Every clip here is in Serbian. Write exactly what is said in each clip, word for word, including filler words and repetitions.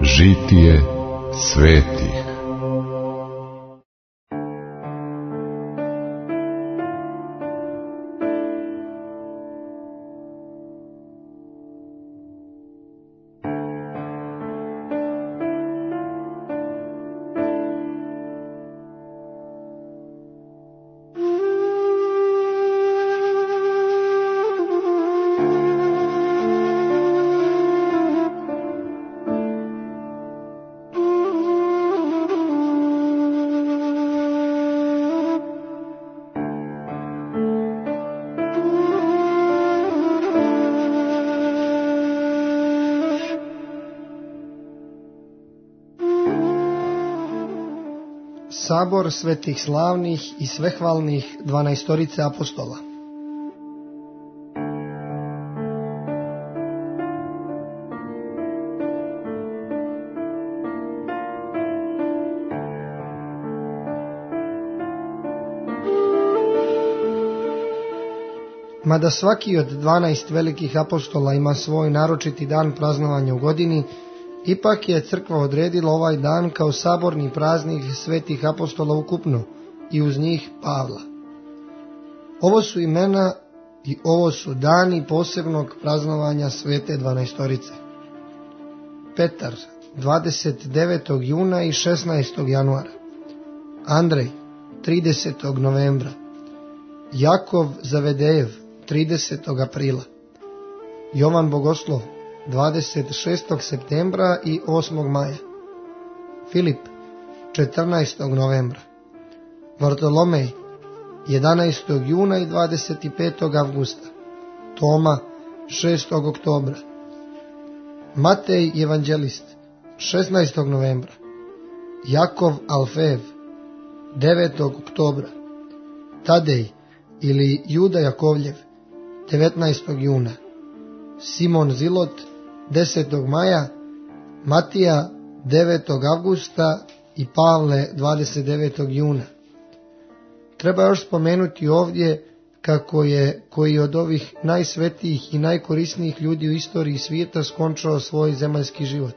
Žitije svetih. Sabor svetih slavnih i svehvalnih dvanaestorice apostola. Mada svaki od dvanaest velikih apostola ima svoj naročiti dan praznovanja u godini, ipak je crkva odredila ovaj dan kao saborni praznik svetih apostola ukupno i uz njih Pavla. Ovo su imena i ovo su dani posebnog praznovanja svete dvanaestorice. Petar, dvadeset devetog juna i šesnaestog januara. Andrej, tridesetog novembra. Jakov Zavedejev, tridesetog aprila. Jovan Bogoslov, dvadeset šestog septembra i osmog maja. Filip, četrnaestog novembra. Vartolomej, jedanaestog juna i dvadeset petog avgusta. Toma, šestog oktobra. Matej evanđelist, šesnaestog novembra. Jakov Alfejev, devetog oktobra. Tadej ili Juda Jakovljev, devetnaestog juna. Simon Zilot, desetog maja, Matija, devetog avgusta i Pavle, dvadeset devetog juna. Treba još spomenuti ovdje kako je koji od ovih najsvetijih i najkorisnijih ljudi u istoriji svijeta skončao svoj zemaljski život.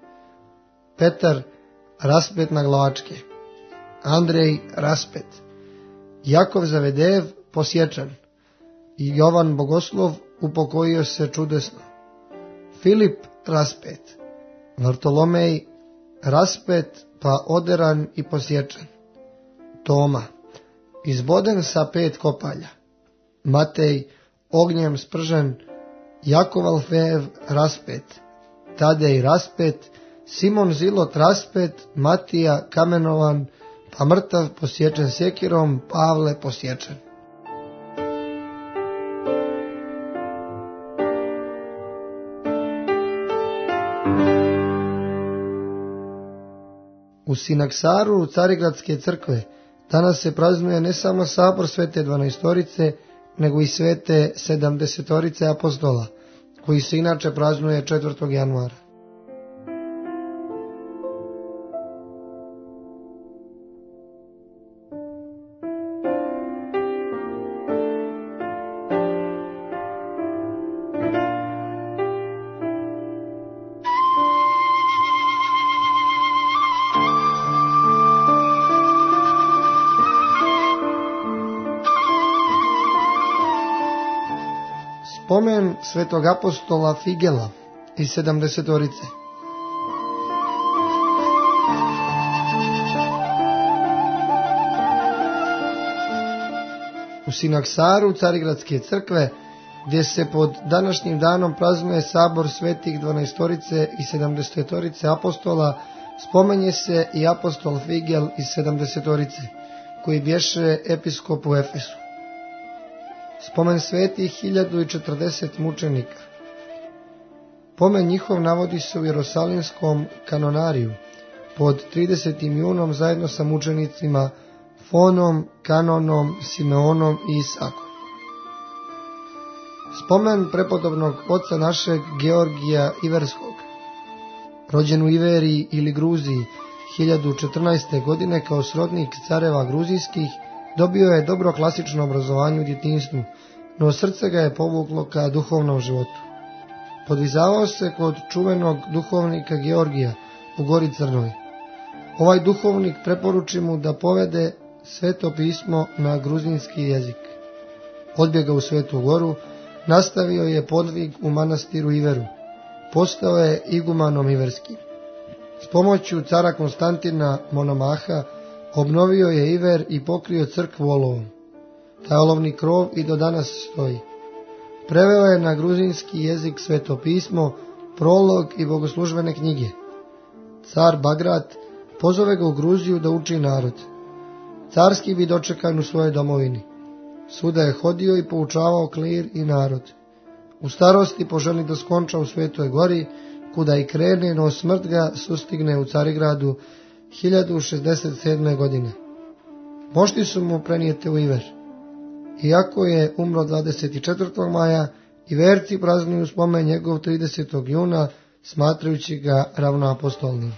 Petar raspet na glavačke, Andrej raspet, Jakov Zavedejev posječan i Jovan Bogoslov upokojio se čudesno. Filip raspet, Vartolomej raspet pa oderan i posječan. Toma izboden sa pet kopalja. Matej ognjem spržen. Jakov Alfejev raspet, Tadej raspet, Simon Zilot raspet, Matija kamenovan pa mrtav posječen sjekirom, Pavle posječen. U Sinaksaru Carigradske crkve danas se praznuje ne samo sabor svete dvanaestorice, nego i svete sedamdesetorice apostola, koji se inače praznuje četvrtog januara. Spomen svetog apostola Figela iz sedamdesetorice. U Sinaksaru Carigradske crkve, gdje se pod današnjim danom praznuje sabor svetih dvanaestorice i sedamdesetorice apostola, spomenje se i apostol Figel iz sedamdesetorice, koji bješe episkop u Efesu. Spomen svetih hiljadu i četrdeset mučenika. Pomen njihov navodi se u Jerusalimskom kanonariju pod tridesetim junom zajedno sa mučenicima Fonom, Kanonom, Simeonom i Isakom. Spomen prepodobnog oca našeg Georgija Iverskog, rođen u Iveriji ili Gruziji hiljadu četrnaeste. godine kao srodnik careva gruzijskih, dobio je dobro klasično obrazovanje u djetinjstvu, no srce ga je povuklo ka duhovnom životu. Podvizavao se kod čuvenog duhovnika Georgija, u Gori Crnoj. Ovaj duhovnik preporuči mu da povede Sveto pismo na gruzinski jezik. Odbjegao u Svetu Goru, nastavio je podvig u manastiru Iveru. Postao je igumanom iverskim. S pomoću cara Konstantina monomaha obnovio je Iver i pokrio crkvu olovom. Taj olovni krov i do danas stoji. Preveo je na gruzinski jezik Sveto pismo, prolog i bogoslužbene knjige. Car Bagrat pozove ga u Gruziju da uči narod. Carski bi dočekan u svojoj domovini. Svuda je hodio i poučavao klir i narod. U starosti poželi da skonča u Svetoj Gori, kuda i krene, no smrt ga sustigne u Carigradu hiljadu šezdeset sedme. godine. Mošti su mu prenijete u Iver. Iako je umro dvadeset četvrtog maja, Iverci praznuju spomen njegov tridesetog juna, smatrajući ga ravnoapostolnim.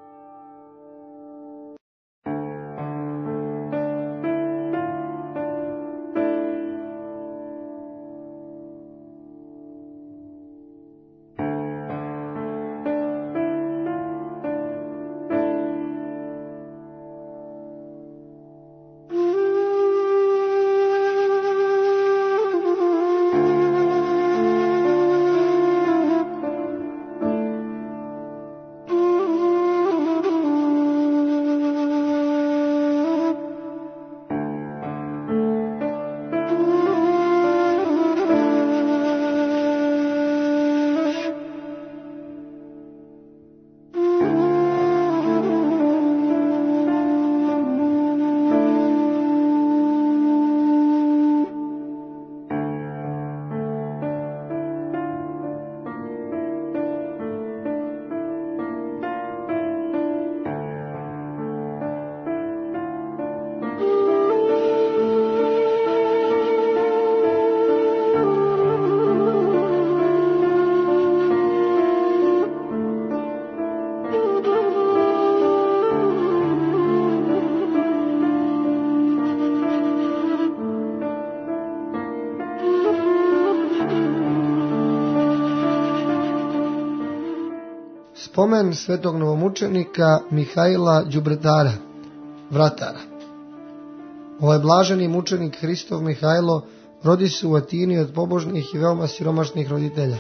Spomen svetog novomučenika Mihajla Đubretara, vratara. Ovaj blaženi mučenik Hristov Mihajlo rodi se u Atini od pobožnih i veoma siromašnih roditelja.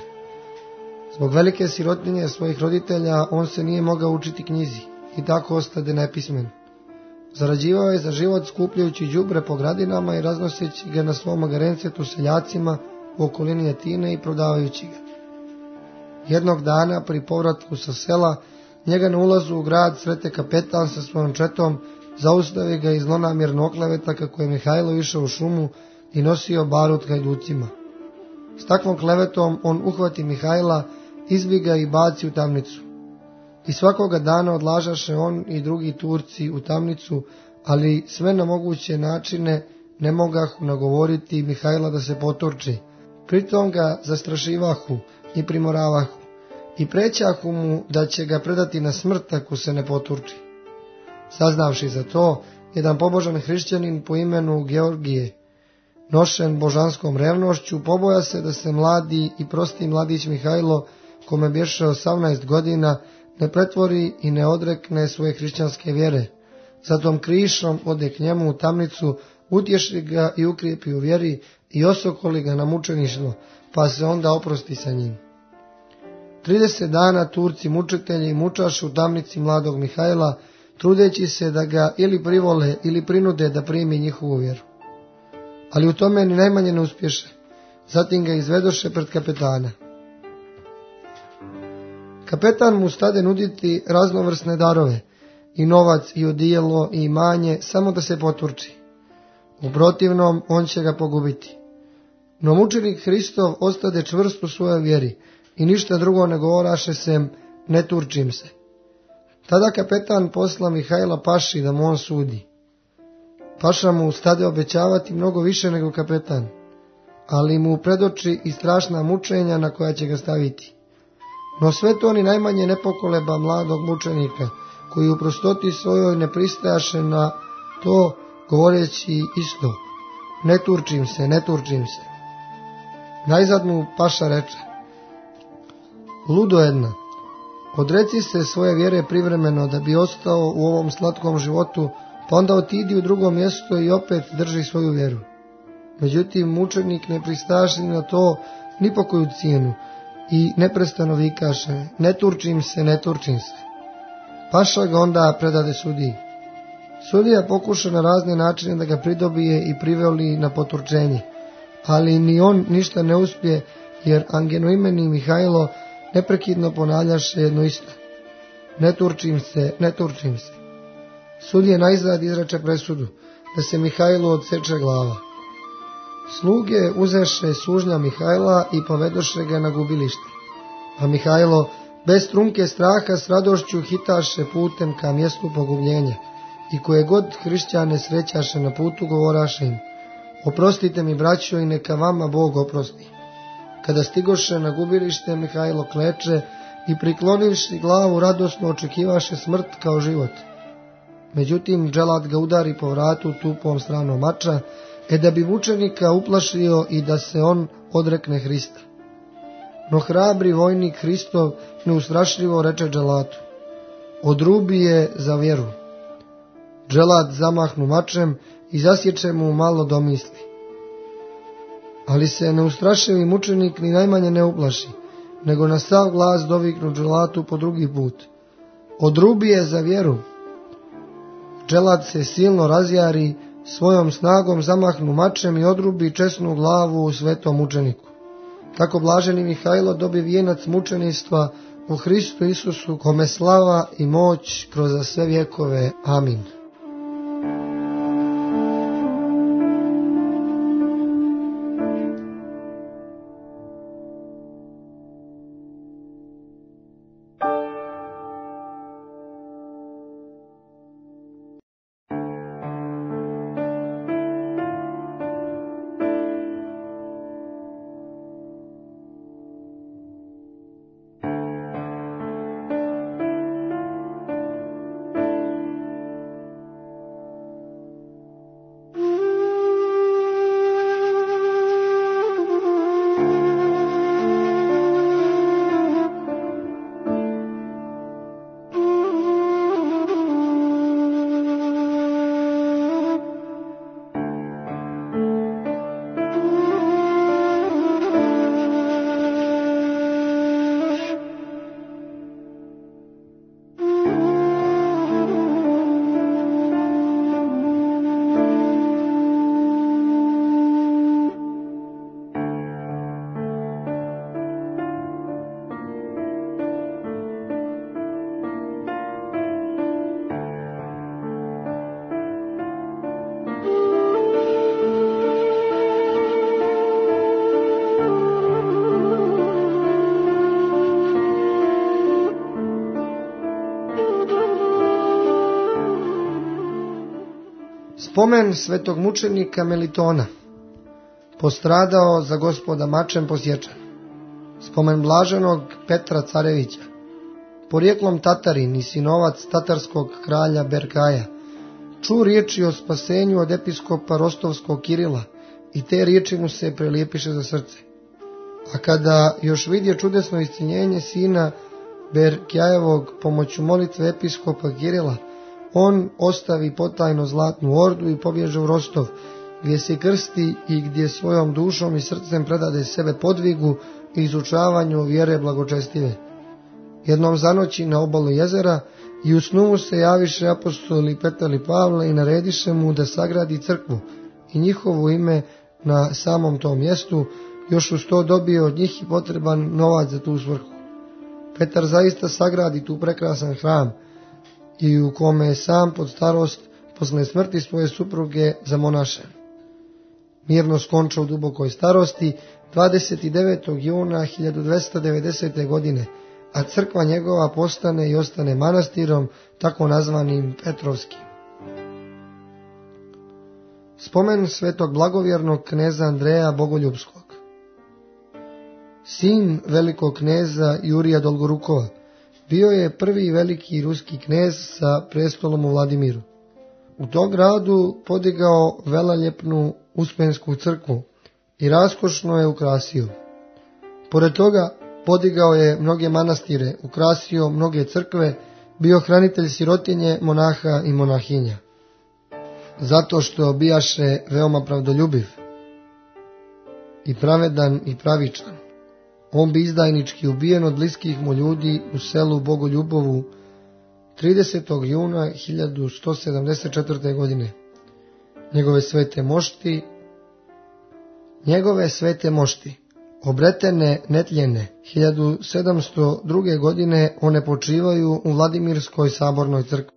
Zbog velike sirotinje svojih roditelja on se nije mogao učiti knjizi i tako ostade nepismen. Zarađivao je za život skupljajući đubre po gradinama i raznoseći ga na svom magarencetu seljacima u okolini Atine i prodavajući ga. Jednog dana pri povratku sa sela, njega na ulazu u grad srete kapetan sa svojom četom, zaustavi ga i zlonamjerno okleveta kako je Mihajlo išao u šumu i nosio barut hajducima. S takvom klevetom on uhvati Mihajla, izbi ga i baci u tamnicu. I svakoga dana odlažaše on i drugi Turci u tamnicu, ali sve na moguće načine ne mogahu nagovoriti Mihajla da se poturči. Pritom ga zastrašivahu i primoravahu i prećahu mu da će ga predati na smrt ako se ne poturči. Saznavši za to, jedan pobožan hrišćanin po imenu Georgije, nošen božanskom revnošću, poboja se da se mladi i prosti mladić Mihajlo, kome bješe osamnaest godina, ne pretvori i ne odrekne svoje hrišćanske vjere. Zatom krišom ode k njemu u tamnicu, utješi ga i ukrijepi u vjeri i osokoli ga na mučeništvo, pa se onda oprosti sa njim. Trideset dana Turci mučitelji mučašu u tamnici mladog Mihajla, trudeći se da ga ili privole ili prinude da primi njihovu vjeru. Ali u tome ni najmanje ne uspješe. Zatim ga izvedoše pred kapetana. Kapetan mu stade nuditi raznovrsne darove, i novac, i odijelo, i imanje, samo da se poturči. U protivnom, on će ga pogubiti. No mučenik Hristov ostade čvrst u svojoj vjeri i ništa drugo ne govoraše sem ne turčim se. Tada kapetan posla Mihajla paši da mu on sudi. Paša mu stade obećavati mnogo više nego kapetan, ali mu predoči i strašna mučenja na koja će ga staviti. No sve to ni najmanje ne pokoleba mladog mučenika, koji u prostoti svojoj ne pristajaše na to, govoreći isto, ne turčim se, ne turčim se. Najzad mu paša reče, ludo jedna, Odreci se svoje vjere privremeno da bi ostao u ovom slatkom životu, pa onda otidi u drugo mjesto i opet drži svoju vjeru. Međutim, mučenik ne pristaši na to ni po koju cijenu i neprestano vikaše: ne turčim se, ne turčim se. Paša ga onda predade sudiji. Sudija pokuša na razne načine da ga pridobije i priveli na poturčenje, ali ni on ništa ne uspije, jer angenoimeni Mihajlo neprekidno ponavljaše jedno isto: ne turčim se, ne turčim se. Sudije najzad izreče presudu da se Mihajlu odseče glava. Sluge uzeše sužnja Mihajla i povedoše ga na gubilište, a Mihajlo bez trunke straha s radošću hitaše putem ka mjestu pogubljenja i koje god hrišćane srećaše na putu govoraše im: oprostite mi, braćo, i neka vama Bog oprosti. Kada stigoše na gubilište, Mihajlo kleče i priklonivši glavu radosno očekivaše smrt kao život. Međutim, dželat ga udari po vratu tupom stranom mača, e da bi mučenika uplašio i da se on odrekne Hrista. No hrabri vojnik Hristov neustrašljivo reče dželatu: odrubi je za vjeru. Dželat zamahnu mačem i zasječe mu malo domisli. Ali se neustrašivi mučenik ni najmanje ne uplaši, nego na sav glas doviknu dželatu po drugi put: odrubi je za vjeru. Dželat se silno razjari, svojom snagom zamahnu mačem i odrubi česnu glavu u svetom mučeniku. Tako blaženi Mihajlo dobi vijenac mučeništva u Hristu Isusu, kome slava i moć kroz sve vjekove. Amin. Spomen svetog mučenika Melitona, postradao za Gospoda mačem posječan. Spomen blaženog Petra Carevića, porijeklom Tatarin i sinovac tatarskog kralja Berkaja, ču riječi o spasenju od episkopa Rostovskog Kirila i te riječi mu se prelijepiše za srce. A kada još vidje čudesno iscinjenje sina Berkjajevog pomoću molitve episkopa Kirila, on ostavi potajno zlatnu ordu i pobježe u Rostov, gdje se krsti i gdje svojom dušom i srcem predade sebe podvigu i izučavanju vjere blagočestive. Jednom zanoći na obalu jezera i u snu mu se javiše apostoli Petar i Pavle i narediše mu da sagradi crkvu i njihovo ime na samom tom mjestu, još uz to dobije od njih i potreban novac za tu svrhu. Petar zaista sagradi tu prekrasan hram i u kome je sam pod starost posle smrti svoje supruge zamonašen. Mirno skonča u dubokoj starosti dvadeset devetog juna hiljadu dvesta devedesete. godine, a crkva njegova postane i ostane manastirom, tako nazvanim Petrovskim. Spomen svetog blagovjernog kneza Andreja Bogoljubskog. Sin velikog kneza Jurija Dolgorukova, bio je prvi veliki ruski knez sa prestolom u Vladimiru. U tom gradu podigao veleljepnu Uspensku crkvu i raskošno je ukrasio. Pored toga, Podigao je mnoge manastire, ukrasio mnoge crkve, bio hranitelj sirotinje, monaha i monahinja. Zato što bijaše veoma pravdoljubiv i pravedan i pravičan. On bi izdajnički ubijen od bliskih mu ljudi u selu Bogoljubovu tridesetog juna hiljadu sto sedamdeset četvrte. godine. Njegove svete mošti, njegove svete mošti, obretene, netljene, hiljadu sedamsto druge. godine one počivaju u Vladimirskoj sabornoj crkvi.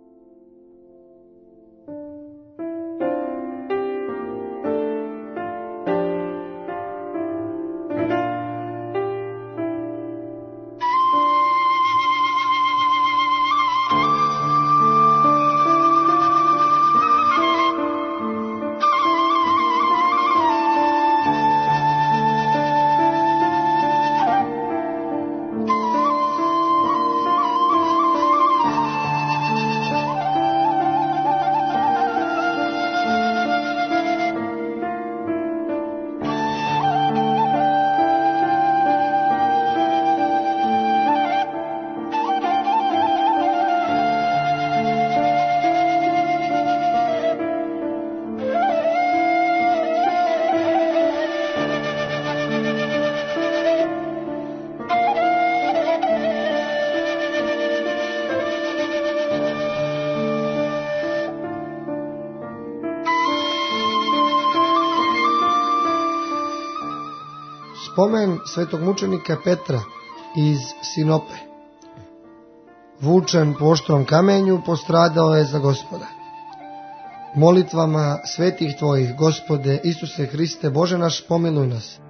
Spomen svetog mučenika Petra iz Sinope. Vučen po oštrom kamenju, postradao je za Gospoda. Molitvama svetih tvojih, Gospode Isuse Hriste, Bože naš, pomiluj nas.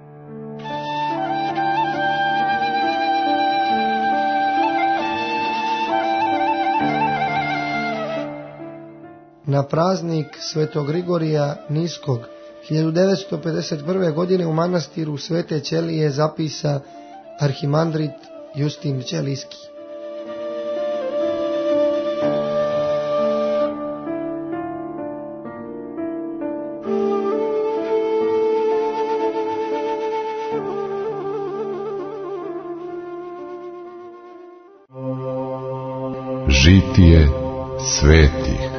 Na praznik svetog Grigorija Niskog hiljadu devetsto pedeset prve. godine u manastiru Svete Ćelije zapisa arhimandrit Justin Ćelijski. Žitije svetih.